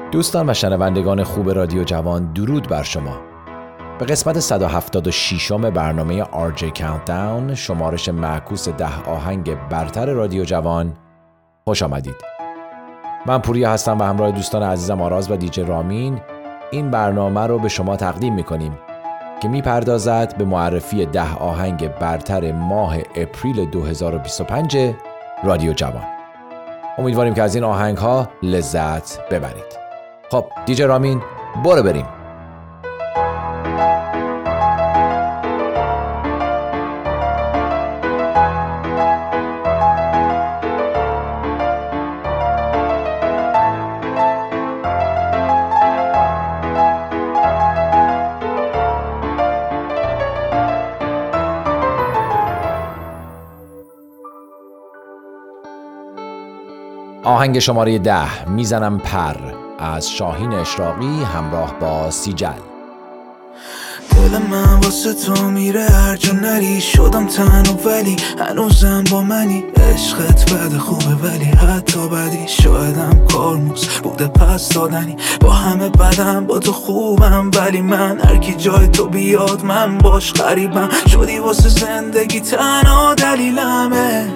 دوستان و شنوندگان خوب رادیو جوان، درود بر شما. به قسمت 176 برنامه RJ Countdown، شمارش معکوس 10 آهنگ برتر رادیو جوان، خوش آمدید. من پوریا هستم و همراه دوستان عزیزم آراز و دیجی رامین این برنامه رو به شما تقدیم میکنیم که میپردازد به معرفی 10 آهنگ برتر ماه اپریل 2025 رادیو جوان. امیدواریم که از این آهنگ ها لذت ببرید. خب دیجی رامین، برو بریم. آهنگ شماره 10، میزنم پر، از شاهین اشراقی همراه با سیجل. دل من واسه تو میره هر جا نری، شدم تنها ولی هنوزم با منی. عشقت بد خوبه ولی حتی بدی، شایدم کارموز بوده پس دادنی. با همه بدم با تو خوبم ولی من هر کی جای تو بیاد من باش غریبم. شدی واسه زندگی تنها دلیلمه.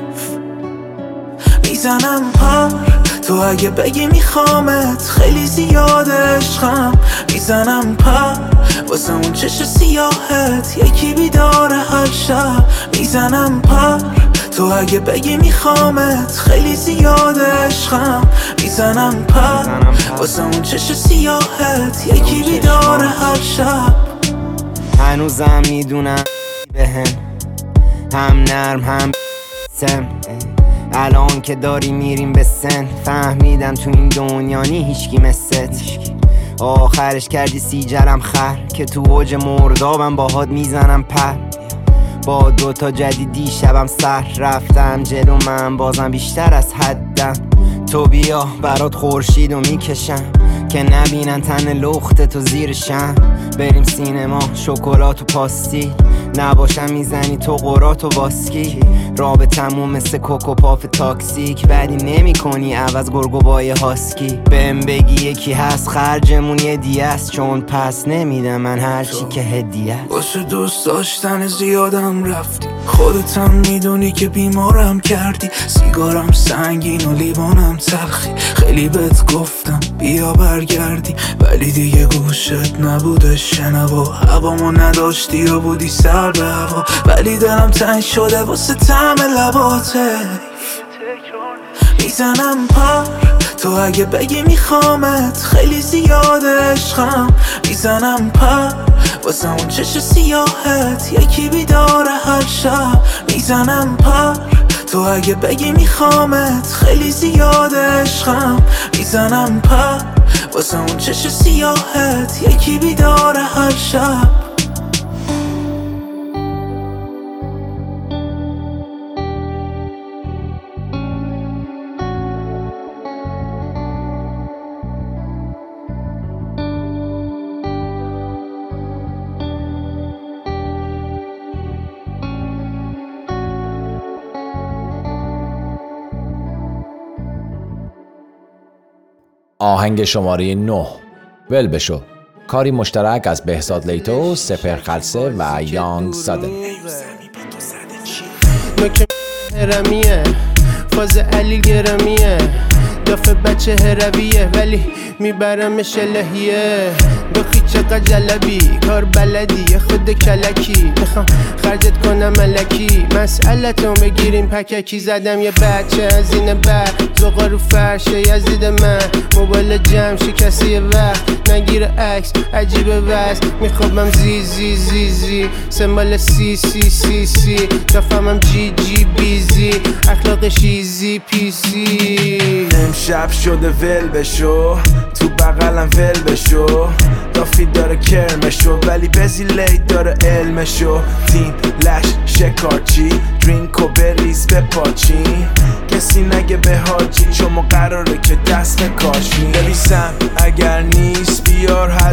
میزنم پر، تو اگه بگی میخوامت خیلی زیاد عشقم. میزنم پر واسه اون چش سیاهت یکی بیداره هر شب. میزنم پر، تو اگه بگی میخوامت خیلی زیاد عشقم. میزنم پر واسه اون چش سیاهت یکی بیداره هر شب. هنوزم میدونم بهم هم نرم هم سم. الان که داری میریم به سن، فهمیدم تو این دنیا نی هیچکی مثلت. آخرش کردی سیجلم خر که تو اوج مردابم باهات میزنم پر. با دوتا جدیدی شبم سر رفتم جلو من بازم بیشتر از حدم. تو بیا برات خورشیدو میکشم که نبینن تن لخت تو زیرشم. بریم سینما شکلات و پاستیل، نباشم میزنی تو قرات و واسکی. رابطمون مثل کوکو پاف تاکسیک، ولی نمی کنی عوض گرگوبای هاسکی. بهم بگی یکی هست خرجمون یه دیه است، چون پس نمیدم من هرچی که هدیه است. واسه دوست داشتن زیادم رفتی، خودتم میدونی که بیمارم کردی. سیگارم سنگین و لیوانم تلخی، خیلی بهت گفتم بیا برگردی ولی دیگه گوشت نبوده شنوا. هوامو نداشتی یا بودی سر به هوا، ولی دلم تنگ شده واسه طعم لباته. میزنم پر، تو اگه بگی میخوامت خیلی زیاد عشقم. میزنم پر واسه اون چش سیاهت یکی بیداره هر شب. میزنم پر، تو اگه بگی میخوامت خیلی زیاد عشقم. میزنم پر واسه اون چش سیاهت یکی بیداره هر شب. آهنگ شماره 9، ول بشو، کاری مشترک از بهزاد لیتو، سپر خلسه و یانگ سادن. نوک هرمیه، فاز علی گرمیه، دافه بچه هرویه ولی میبرمش الهیه. بخی چقدر جلبی، کار بلدی خود کلکی. میخوام خرجت کنم ملکی، مسئلتون بگیریم پککی. زدم یه بچه از این بر زغا رو فرشه یزید من. موبایل جمع شکسته یه وقت نگیره عکس عجیبه وز. میخوابم زی زی زی زی، سمبال سی سی سی سی. دفعمم جی جی بیزی، اخلاقش ایزی پی سی. امشب شده ول بشو، تو بغلم ول بشو. دافی داره کرمشو ولی بزی لیت داره علمشو. تیم لش شکارچی، درینکو بریز به پاچی. کسی نگه به حاجی، چون ما قراره که دست کاشی. نویسم اگر نیست بیار حد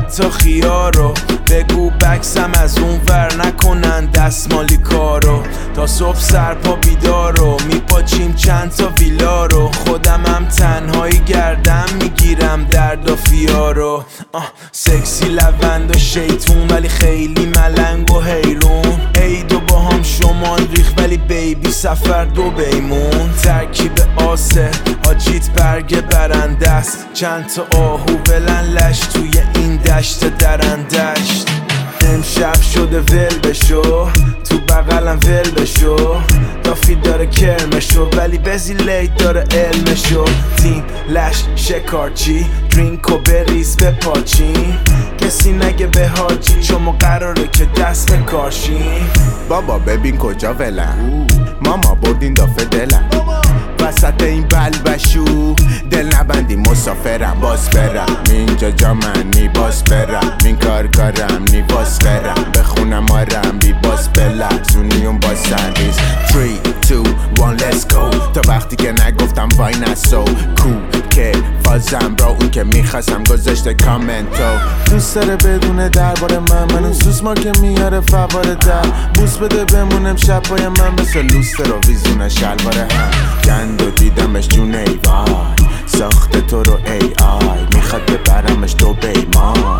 چند تا خیارو بگو بکسم از اون ور نکنن دستمالی کارو تا صبح سرپا بیدارو میپاچیم چند تا ویلا رو خودم هم تنهایی گردم میگیرم درد و فیارو سکسی لوند و شیطون ولی خیلی ملنگ و حیرون عیدو با هم شمال ریخ ولی بیبی سفر دو بیمون ترکیب آسه آجیت برگ برنده است چند تا آهو ولن لش توی این دشت درندشت امشب شده ول بشو تو بغلم ول بشو دافی داره کرمشو ولی بزی لیت داره علمشو تیم لش شکارچی درینک و بریز بپاچیم کسی نگه به حاجی شما قراره که دست بکاشیم بابا ببین کجا ولم ماما بردین دافه دلم وسط این بلبشو دل نبندی مسافرم باز برم اینجا جا من نی باز برم این کارم نی باز برم بخونم آرم بی باز بلرزونی اون باز سنریز 3, 2, 1 let's go تا وقتی که نگفتم وای نسو کو که فازم را اون که میخواستم گذاشته کامنتو دوست داره بدونه درباره من سوسما که میاره فواره در بوس بده بمونم شب پای من مثل لوست رو ویزونه شلواره هم گند و دیدمش جون ای وای ساخته تو رو ای آی میخواد ببرمش تو بیمان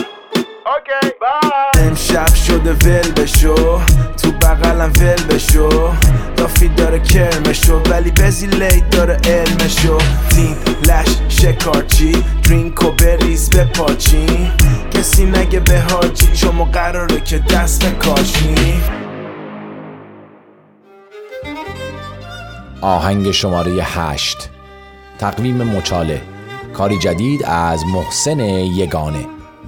امشب شده ول بشو تو بغلم ول بشو دافی داره کرمشو ولی بزی لیت داره علمشو تیم لش شکارچی درینک و بریز بپاچیم کسی نگه به حاجی شما قراره که دست بکاشیم آهنگ شماره 8 تقویم مچاله کاری جدید از محسن یگانه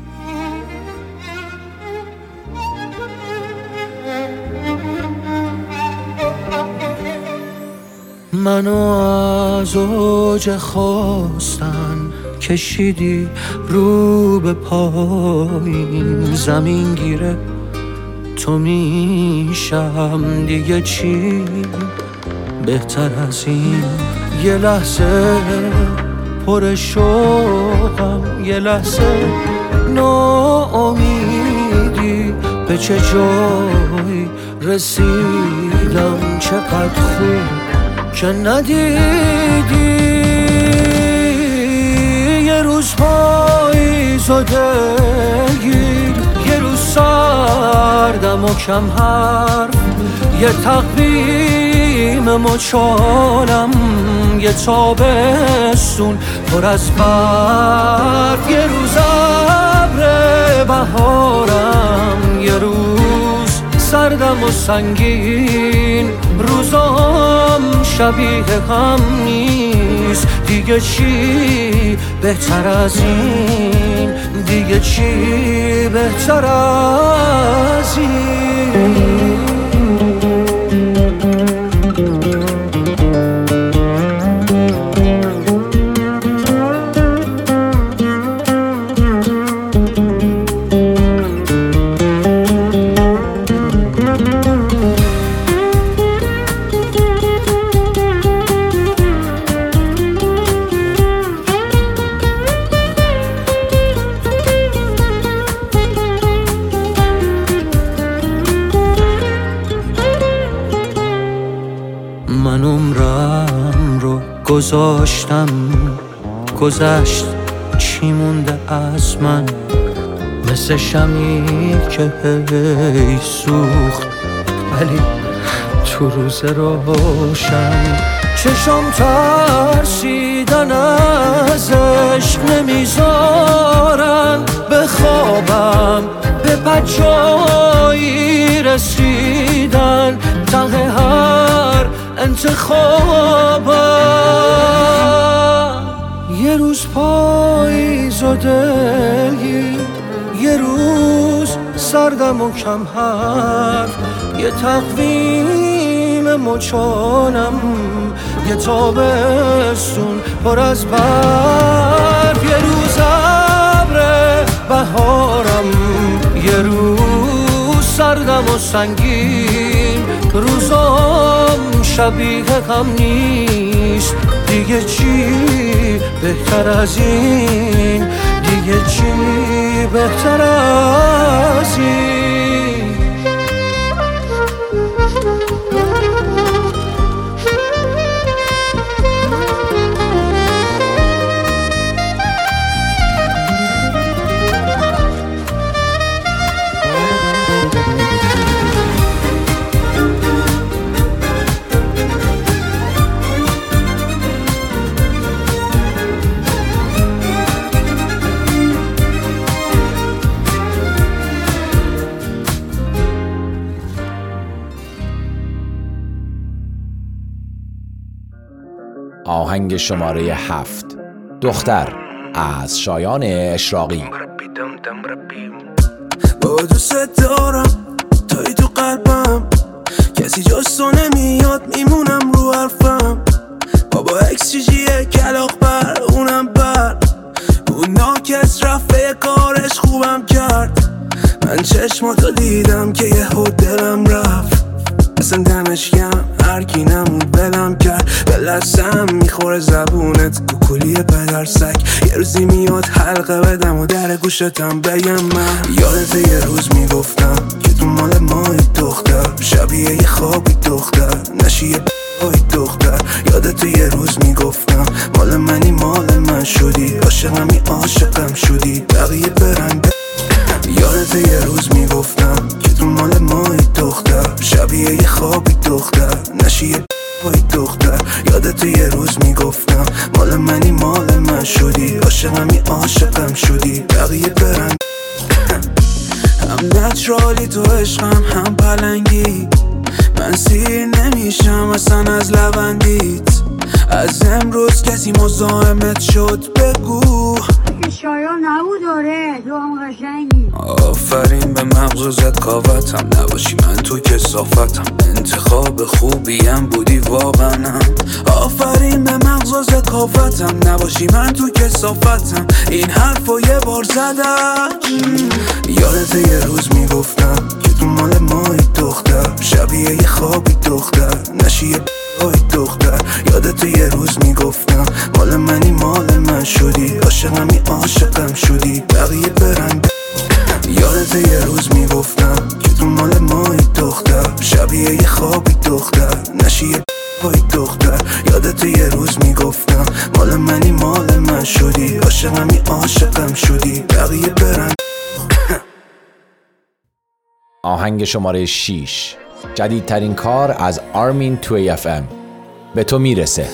منو از اوج خواستن کشیدی رو به پایین زمین گیره تو میشم دیگه چی بهتر از این یه لحظه پر شوقم یه لحظه ناامیدی به چه جایی رسیدم چقدر خوب که ندیدی یه روز پاییزاده گیر یه روز سردم و کم حرف یه تقویم مچالم یه تابستون پر از برف یه روز ابر بهارم یه روز سردم و سنگین روزام شبیه هم نیست دیگه چی بهتر از این دیگه چی بهتر از این من عمرم رو گذاشتم گذشت چی مونده از من مثل شمعی که هی سوخت ولی تو روز روشن چشم ترسیدن از عشق نمیذارن بخوابم به بجایی رسیدن ته هر انتخابم یه روز پاییز و دلگیر یه روز سردم و کم حرف یه تقویم مچالم یه تابستون پر از برف یه روز ابر بهارم یه روز سردم و سنگین روزام شبیه هم نیست دیگه چی بهتر از این دیگه چی بهتر ازی. آهنگ شماره 7 دختر از شایان اشراقی. با دوست دارم توی تو قلبم، کسی جز تو نمیاد میمونم رو حرفم. بابا اکسیژیه کلاق بر اونم بر اون ناکس رفته کارش خوبم کرد. من چشماتو دیدم که یه دلم رفت، اصلا دمش گرم هرکی نمون بلم کرد. به لسم میخوره زبونت کوکولی پدر سگ. یه روزی میاد حلقه بدم و در گوشتم بگم من یادت یه روز میگفتم که تو مال مایی دختر، شبیه یه خوابی دختر، نشی یه دختر. یادت یه روز میگفتم مال منی مال من شدی، عاشقمی عاشقم شدی بقیه برن. یادت یه روز میگفتم که تو مال مایی دختر، شبیه یه خوابی دختر، نشی یه دختر. یادت یه روز میگفتم مال منی مال من شدی، عاشقمی عاشقم شدی بقیه برن. هم نچرالی تو عشقم هم پلنگی، من سیر نمیشم اصلا از لبندیت. از امروز کسی مزاحمت شد بگو شایان نبود. داره تو هم قشنگی. آفرین به مغز ذکاوتم، نباشی من تو کثافتم. انتخاب خوبیم بودی واقعا. آفرین به مغز ذکاوتم، نباشی من تو کثافتم. این حرفو یه بار زدم. یادت یه روز میگفتم که تو مال مایی دختر، شبیه یه خوابی دختر، نشی یه دختر. یادت یه روز میگفتم مال منی مال من شدی، عاشقمی عاشقم شدی بقیه برن. یادت یه روز میگفتم که تو مال مایی دختر، شبیه یه خوابی دختر، نشی یه دختر. یادت یه روز میگفتم مال منی مال من شدی، عاشقمی عاشقم شدی بقیه برن. آهنگ شماره 6 جدیدترین کار از آرمین توی FM به تو میرسه.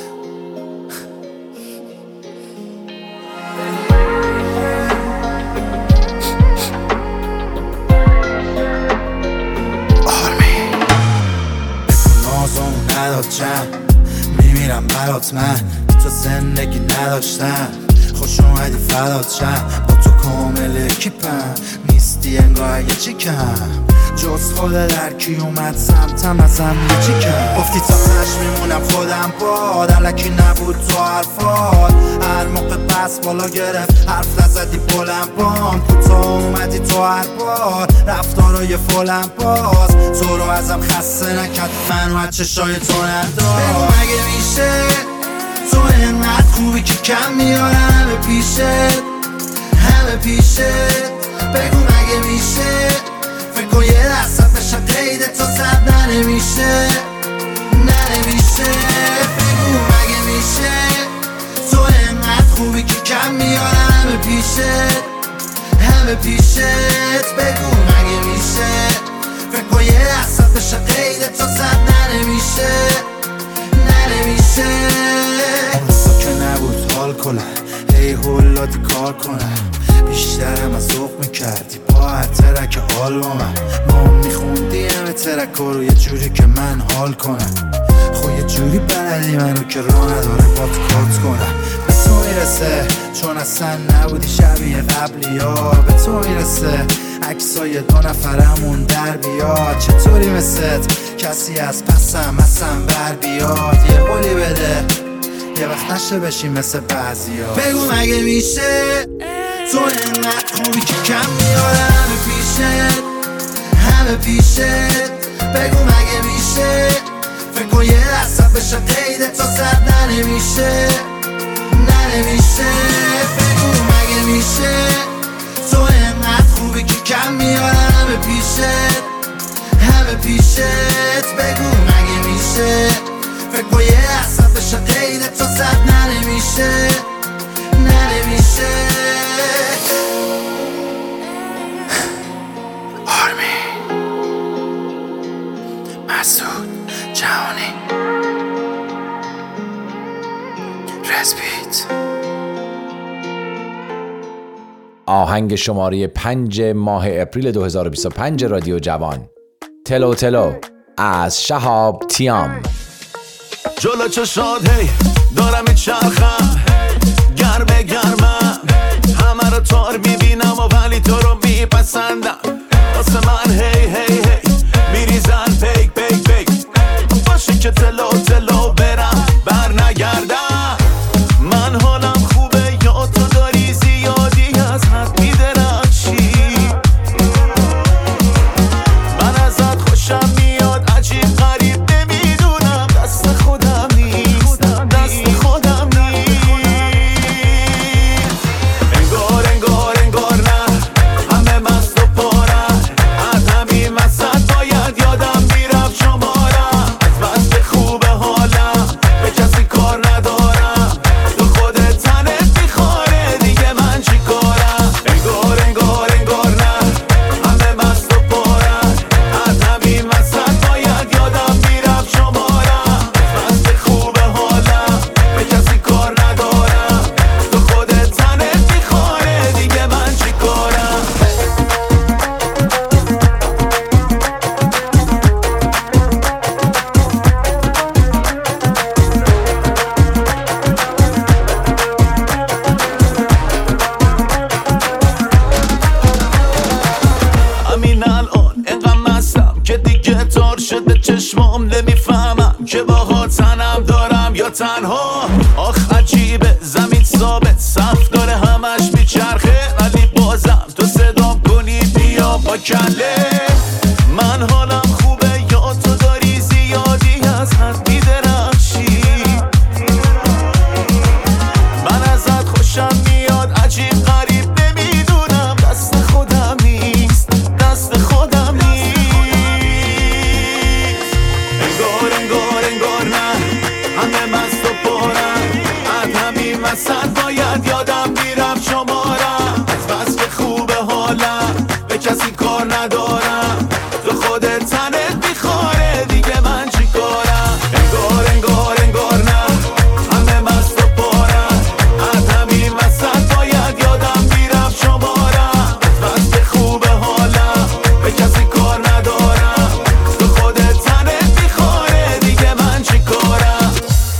میمیرم برات، من تو زندگی نداشتم. خوش اومدی فدات شم، با تو کامل اکیپم. نیستی انگار یه چی کم، جز خود درکی اومد سمتم ازم یه چی کم. گفتی تا تش میمونم خودم باد، علکی نبود تو حرفات. هر موقع پس بالا گرفت حرف نزدی بلند بام. کوتاه اومدی تو هر بار رفتارای فولم باز. تو رو ازم خسته نکرد، منو از چشای تو ندار. بگو مگه میشه تو اینقدر خوبی که کم میارم همه پیشت، همه پیشت. بگو مگه میشه فکر کن یه دستت بشه قید تو صد ننمیشه، ننمیشه. بگو مگه میشه تو اینقدر خوبی که کم میارم همه پیشت، همه پیشت. بگو مگه میشه فکر کن یه دستت بشه قید تو صد ننمیشه، ننمیشه. اون که نبود حال کنم، هی هولادی کار کنم. بیشترم از ذوق میکردی با هر ترک آلبومم. ما میخوندی همه ترک رو یه جوری که من حال کنم. خب یه جوری بلدی منو که راه نداره با تو کات کنم. به تو میرسه چون اصلا نبودی شبیه قبلی ها. به تو میرسه عکسای دو نفرمون در بیاد. چطوری مثلت کسی از پسم اصلا بر بیاد. یه قولی بده یه وقت نشه بشی مثل بعضی ها. بگو مگه میشه تو اینقدر خوبی که کم میارم همه پیشت، همه پیشت. بگو مگه میشه فکر کن یه دستت بشه قید تو صد ننمیشه، ننمیشه. بگو مگه میشه تو اینقدر پیشت بگو مگه میشه فکر با یه احساس بشه غیر تو صد ننمیشه آرمین مسعود جهانی رزبیت. آهنگ شماره 5 ماه اپریل 2025 رادیو جوان، تلو تلو از شهاب تیام. جلو چشات هی دارم چرخم گرمه گرمم همه رو تار میبینم و ولی تو رو میپسندم واسه من هی هی هی میریزن پیک پیک پیک باشه که تلو تلو برم بر نگردم من حالم خوبه یا تو داری زیادی از حد میدرخشی من ازت خوشم میاد عجیب غریب نمیدونم دست خودم نیست دست خودم نیست انگار نه همه مست و پارن از همین وسط باید یادم میرفت شمارم از بس که خوبه حالم به کسی کار ندارم تو خودت تنت میخواره دیگه من چی کارم انگار نه همه مست و پارن از همین وسط باید یادم میرفت شمارم از بس که خوبه حالم به کسی کار ندارم تو خودت تنت میخواره دیگه من چی کارم همین الان انقدر مستم که دیگه تار شده چشمام نمیفهمم که باها تنم دارم یا تنها آخ عجیبه زمین ثابت صف داره همش میچرخه ولی بازم تو صدام کنی بیا با کله من حالم خوبه یا تو داری زیادی از حد میدرخشی من ازت خوشم میاد عجیب غریب نمیدونم دست خودم نیست دست خودم نیست انگار نه همه مست و پارن از همین وسط باید یادم میرفت شمارم از بس که خوبه حالم به کسی کار ندارم تو خودت تنت میخواره دیگه من چی کارم انگار نه همه مست و پارن از همین وسط باید یادم میرفت شمارم از بس که خوبه حالم به کسی کار ندارم تو خودت تنت میخواره دیگه من چی کارم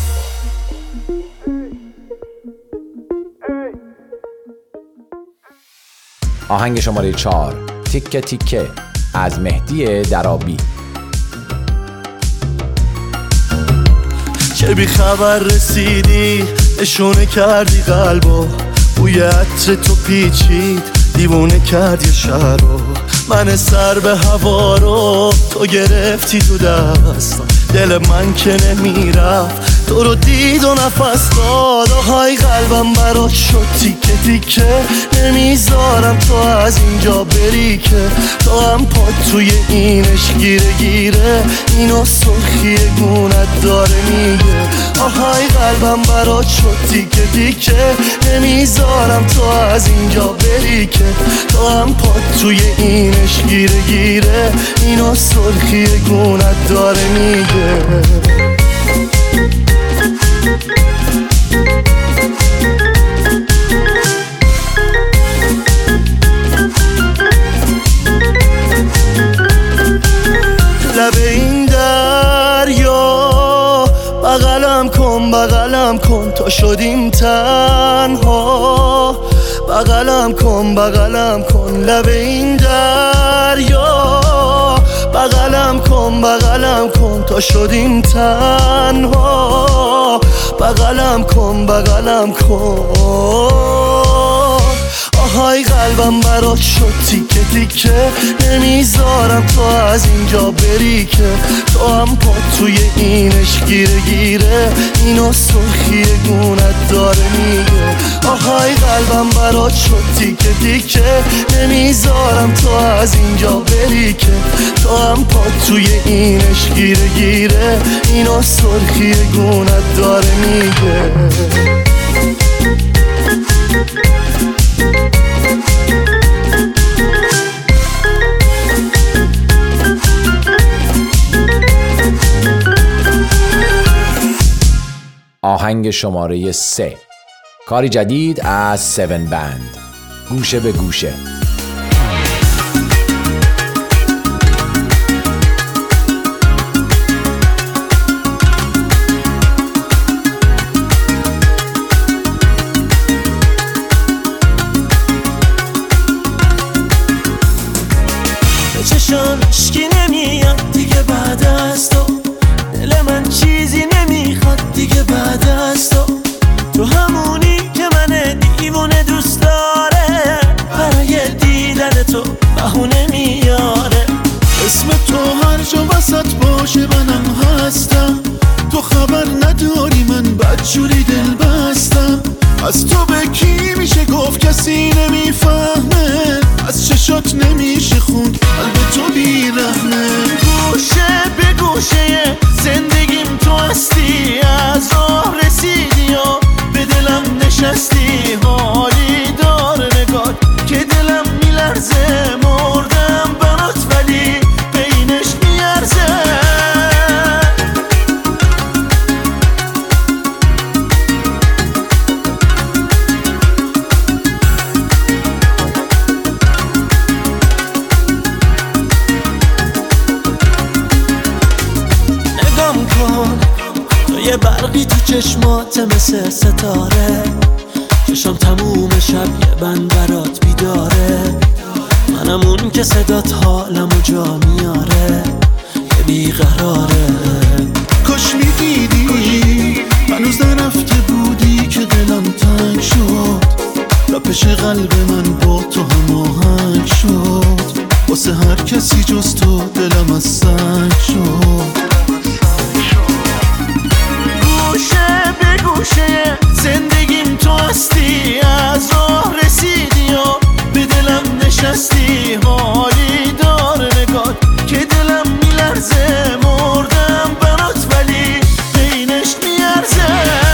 آهنگ شماره 4 تیکه تیکه از مهدی درابی. چه بی خبر رسیدی اشونه کردی قلبو بوی عطر تو پیچید دیوونه کردی شهر رو من سر به هوا رو تو گرفتی تو دستم دل من که نمیرفت تو رو دید و نفس داد آهای قلبم برات شد تیکه تیکه نمیذارم تو از اینجا بری که تو هم پاد توی اینش گیره گیره اینو سرخی گونت داره میگه آهای قلبم برات شد تیکه تیکه نمیذارم تو از اینجا بری که تو هم پاد توی اینش گیره گیره اینو سرخی گونت داره میگه لب این دریا بغلم کن تا شدیم تنها بغلم کن لب این دریا بغلم کن تا شدیم تنها بغلم کن آهای قلبم برات شد تیکه تیکه، نمیذارم تو از اینجا بری که تو هم پا توی اینش گیره گیره، اینو سرخی گونت داره میگه. آهای قلبم برات شد تیکه تیکه، نمیذارم تو از اینجا بری که تو هم پا توی اینش گیره گیره، اینو سرخی گونت داره میگه. آهنگ شماره 3، کاری جدید از 7 بند، گوشه به گوشه. چشام اشکی نمیاد دیگه بعد از تو، دل من چیزی نمیخواد دیگه بعد از تو، تو همونی که من دیوونه دوست داره، برای دیدن تو بهونه میاره. اسم تو هر جا وسط باشه منم هستم، تو خبر نداری من بدجوری دل بستم. از تو به کی میشه گفت کسی نمیفهمه، از چشات نمیشه خوند قلب تو بیرحمه. گوشه به گوشه زندگیم تو هستی، از راه رسیدی و به دلم نشستی، حالی داره نگاه که دلم میلرزه، مردم برات ولی بینش میارزه. یه برقی تو چشمات مثل ستاره، چشم تموم شب یه بند برات بیداره، منم اون که صدات حالمو جا میاره، یه بیقراره. کاش میدیدی هنوز نرفته بودی که دلم تنگ شد، تپش قلب من با تو هم آهنگ شد، واسه هر کسی جز تو دلم از سنگ شد. گوشه به گوشه زندگیم تو هستی، از راه رسیدی و به دلم نشستی، حالی داره نگاه که دلم میلرزه، مردم برات ولی بینش میارزه.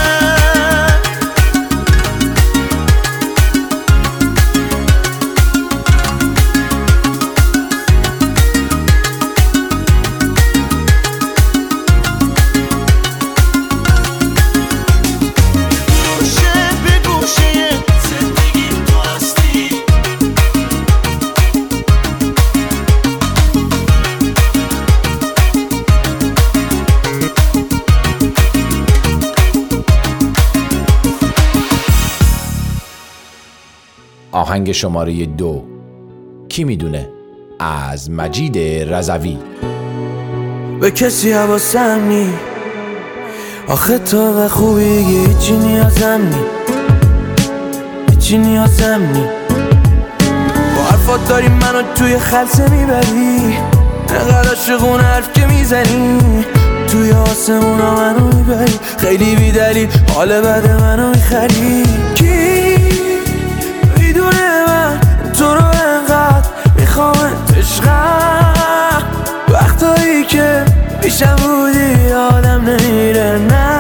آهنگ شماره 2، کی میدونه، از مجید رضوی. به کسی حواسم نی، آخه تو و خوبی هیچی نیازم نی، هیچی نیازم نی. با حرفات داری منو توی خلصه میبری، انقدر عاشقون حرف که میزنی، توی آسمونا منو میبری، خیلی بیدلیل حال بد منو میخری. کی میدونه من تو رو انقدر میخوامت عشقم، وقتایی که پیشم بودی آدم نمیره، نه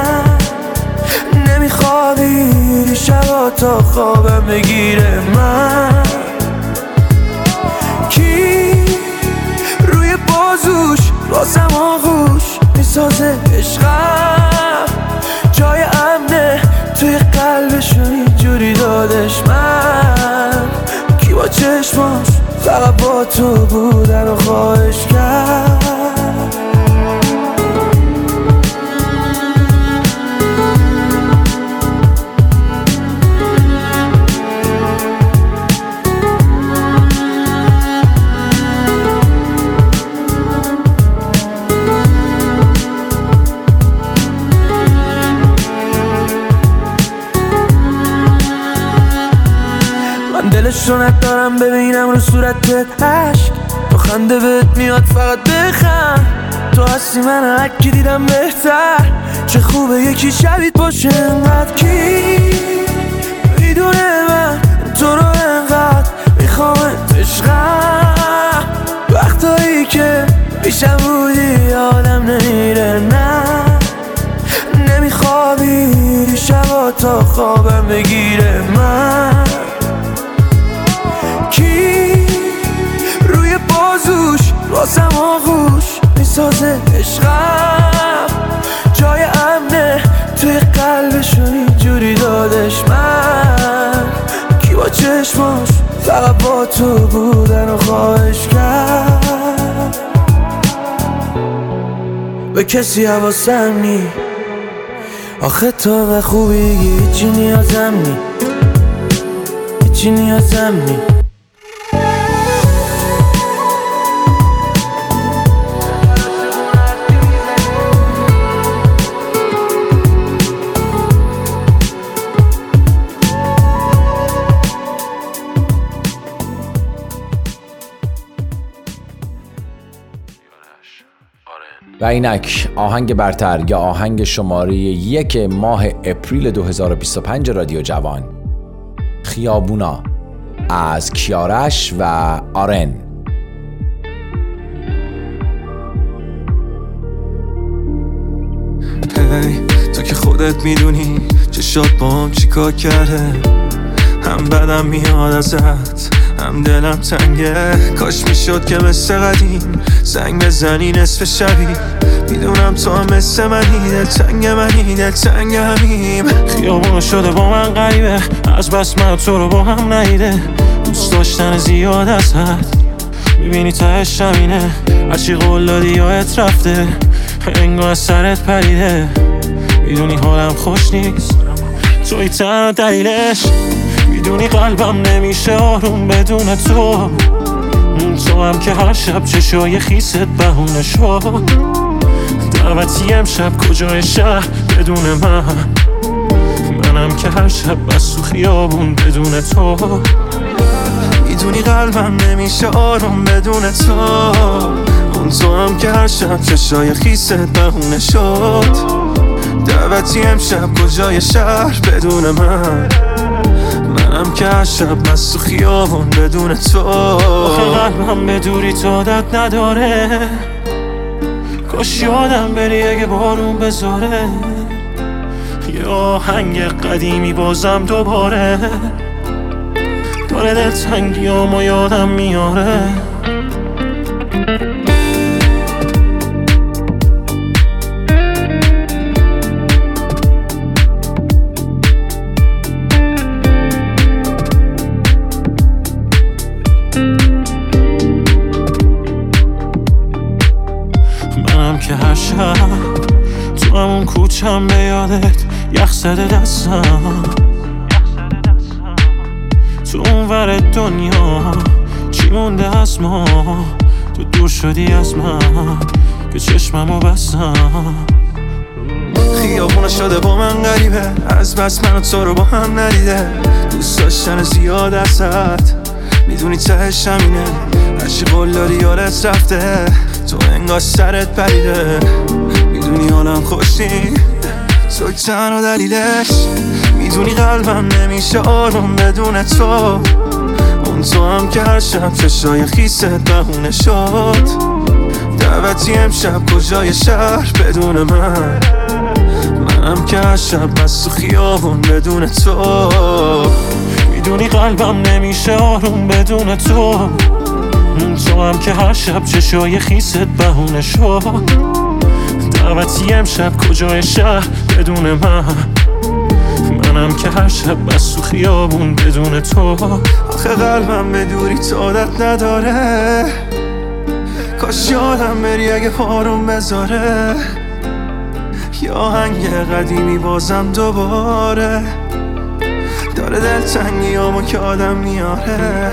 نمیخوابی شبا تا خوابم بگیره. من کی روی بازوش واسم آغوش میسازه عشقم، جای امنه توی قلبشو اینجوری دادش. من کی با چشماش فقط با تو بودن و خواهش کرد. من دلش رو ندارم ببینم رو صورتت عشق، تو خنده بهت میاد فقط بخند، تو هستی من هرکی دیدم بهتر، چه خوبه یکی شبیت باشه انقدر، کی میدونه من تو رو انقدر میخوامت عشقم، وقتایی که پیشم بودی آدم نمیره، نه نمیخوابی شبا تا خوابم بگیره، من کی روی بازوش واسم آغوش میسازه عشقم، جای امنه توی قلبشون اینجوری دادش، من کی با چشماش فقط با تو بودن و خواهش کرد، به کسی حواسم نی، آخه تو به خوبی هیچی نیازم نی، هیچی نیازم نی. و اینک آهنگ برتر یا آهنگ شماره 1 ماه اپریل 2025 رادیو جوان، خیابونا از کیارش و آرن. تو که خودت میدونی چشات با هم چیکار کرده، هم بدم میاد ازت هم دلم تنگه، کاش میشد که مثل قدیم زنگ بزنی نصف شبی، میدونم تو هم مثل منی، دلتنگ همیم، خیابون شده با من غریبه، از بس من تو رو با هم ندیده، دوست داشتن زیاد ازت، میبینی تهش همینه، هرچی قول دادی یادت رفته، انگار از سرت پریده، میدونی حالم خوش نیست، توی تنها دلیلش، میدونی قلبم نمیشه آروم بدون تو، تو هم که هر شب چشای خیست بهونه شد، دعوتی امشب کجای شهر بدون منم که هر شب بس تو خیابون بدون تو، میدونی قلبم نمیشه آروم بدون تو هم که هر شب چشای خیست بهونه شد، دعوتی امشب کجای شهر بدون منم که هر شب بس تو خیابون بدون تو، آخه قلبم به دوری تو عادت نداره، کاش یادم بری اگه بارون بذاره، یه آهنگ قدیمی بازم دوباره داره دلتنگیامو یادم میاره، که هر شب تو همون کوچم به یادت یخ زده دستم، تو اون ور دنیا چی مونده از ما، تو دور شدی از من که چشممو بستم، خیابونه شده با من غریبه، از بس من و تو رو با هم ندیده، دوست داشتن زیاد ازت، میدونی تهش همینه، هرچی قول دادی یادت رفته، تو انگار سرت پریده، میدونی حالم خوش نیست، توی تنها دلیلش، میدونی قلبم نمیشه آروم بدون تو هم که هر شب چشای خیست بهونه شد، دعوتی امشب کجای شهر بدون منم که هر شب بس تو خیابون بدون تو، میدونی قلبم نمیشه آروم بدون تو هم که هر شب چشای خیست بهونه شد، دعوتی امشب کجای شهر بدون منم که هر شب بس تو خیابون بدون تو، آخه قلبم به دوری تو عادت نداره، کاش یادم بری اگه آروم بذاره، یه آهنگ قدیمی بازم دوباره داره دلتنگیامو که آدم میاره.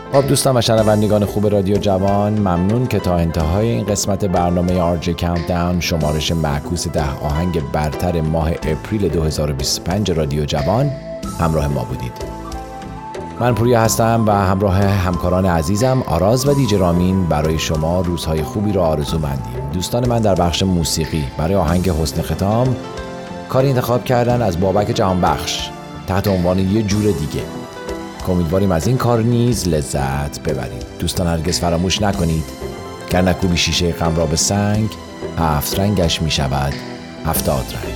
خب دوستان و شنوندگان خوب رادیو جوان، ممنون که تا انتهای این قسمت برنامه RJ Countdown شمارش معکوس 10 آهنگ برتر ماه اپریل 2025 رادیو جوان همراه ما بودید. من پوریا هستم و همراه همکاران عزیزم آراز و دیجی رامین برای شما روزهای خوبی را آرزومندیم. دوستان من در بخش موسیقی برای آهنگ حسن ختام کاری انتخاب کردن از بابک جهانبخش تحت عنوان یه جور دیگه. امیدواریم از این کار نیز لذت ببرید. دوستان هرگز فراموش نکنید گر نکوبی شیشه غم را به سنگ، 7 رنگش می شود 70 رنگ.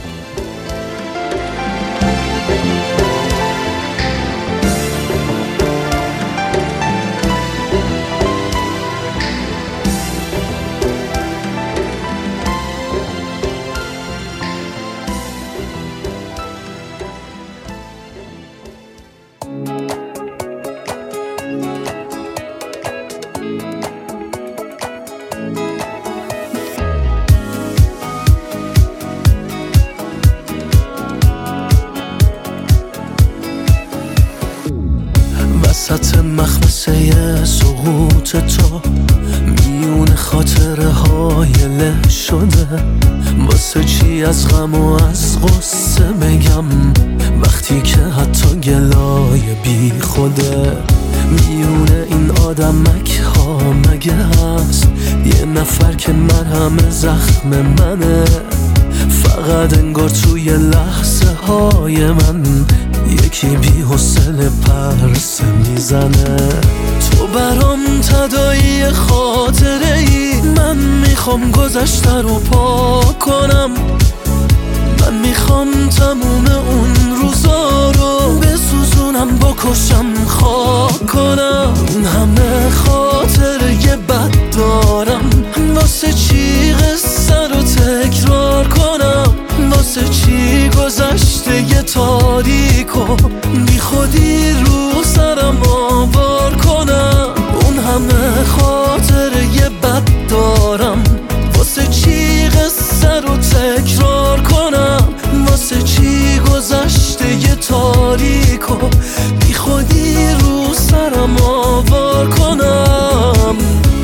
وسط مخمسه سقوط تو میون خاطره های له شده، واسه چی از غم و از غصه بگم وقتی که حتی گلای بی خوده. میون این آدمک ها مگه هست یه نفر که مرهم زخم منه؟ فقط انگار توی لحظه های من یکی بی حوصله پرسه میزنه. تو برام تداعی خاطره ای، من میخوام گذشته رو پاک کنم. من میخوام تموم اون روزا رو بسوزونم، بکشم، خاک کنم. همه خاطره بد دارم، واسه چی قصه رو تکرار کنم؟ واسه چی گذشته یه تاریکو بی خودی رو سرم آوار کنم؟ اون همه خاطره بد دارم، واسه چی قصه رو تکرار کنم؟ واسه چی گذشته یه تاریکو بی خودی رو سرم آوار کنم؟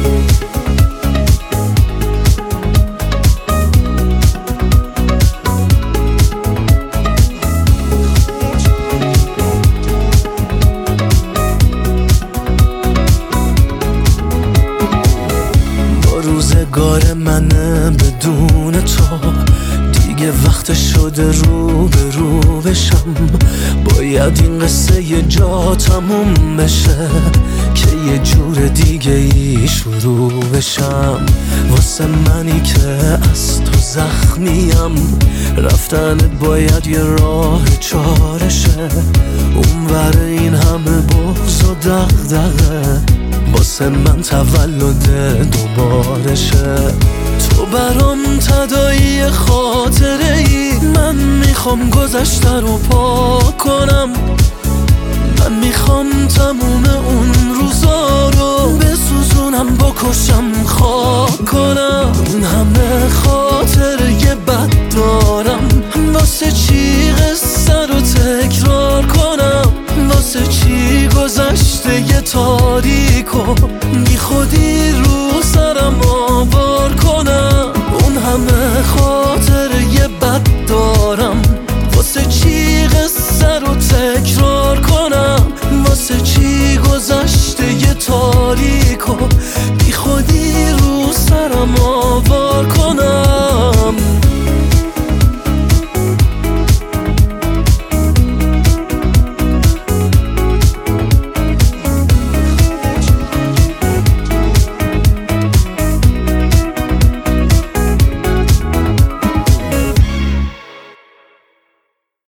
روزگار منه بدون تو دیگه وقت شده رو به رو بشم. باید این قصه یه جا تموم بشه که یه جور دیگه ای شروع بشم. واسه منی که از تو زخمیم رفتن باید یه راه چارشه. اونور این همه بغض و دغدغه واسه من تولد دوبارشه. تو برام تداعی خاطره ای، من میخوام گذشته رو پاک کنم. من میخوام تموم اون روزا رو بسوزونم، بکشم، خاک کنم. همه خاطره بد دارم، واسه چی قصه رو تکرار کنم؟ واسه چی گذشته یه تاریکو بی خودی رو سرم آوار کنم؟ اون همه خاطره بد دارم، واسه چی قصه رو تکرار کنم؟ واسه چی گذشته یه تاریکو